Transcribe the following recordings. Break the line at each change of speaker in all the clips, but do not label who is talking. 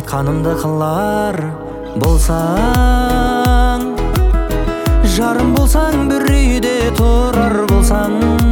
айтқанымды қылар болсаң, жарым болсаң, бір үйде тұрар болсаң,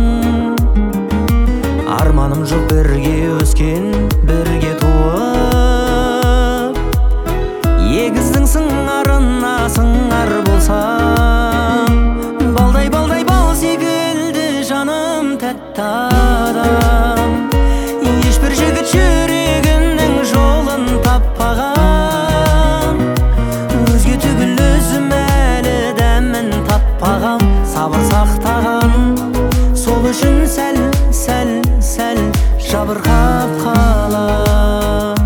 арманым жоқ бірге өскен, бірге туып, егіздің сыңарына сыңар болсаң, балдай балдай бал секілді жаным тәтті адам, ешбір жігіт жүрегімнің жолын таппаған, өзге түгіл өзім әлі дәмін таппағам, сабыр сақтаған, сол үшін сәл жабырқап қалам.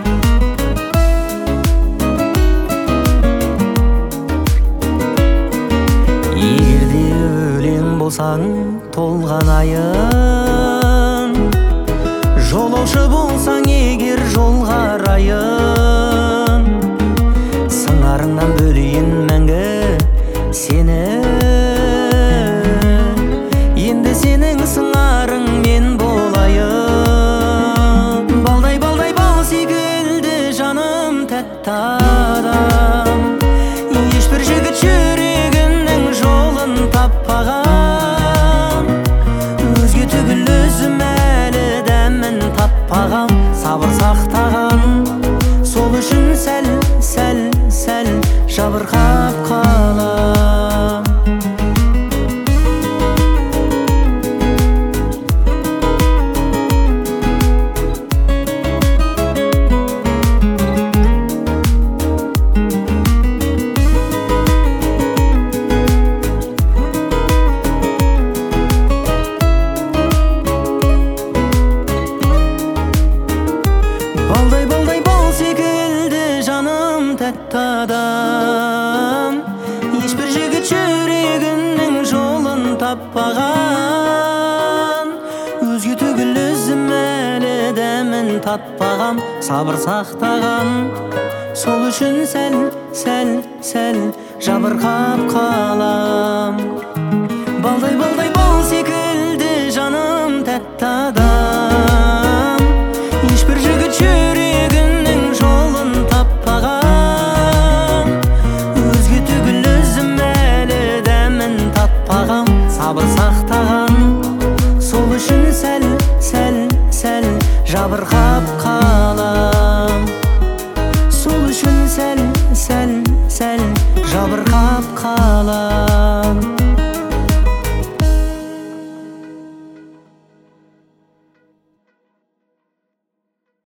Егерде өлең болсаң толған айын, жолаушы болсаң егер жолға райын, сыңарыңнан бөлейін мәңгі сені, енді сенің сыңарың мен болайын, балдай балдай бал секілді жаным тәтті адам, ешбір жігіт жүрегімнің жолын таппаған, өзге түгіл өзім әлі дәмін таппағам, сабыр сақтаған, сол үшін сәл жабырқап қалам. Балдай балдай бал секілді жаным тәтті адам, ешбір жігіт жүрегінің жолын таппаған, өзге түгіл өзім әлі дәмін татпағам, сабыр сақтаған, сол үшін сәл жабырқап қалам. Балдай балдай бал секілді жаным тәтті адам, ешбір жігіт жүрегінің жолын таппаған, өзге түгіл өзім әлі дәмін татпағам, сабыр сақтаған, сол үшін сәл жабырқап қалам.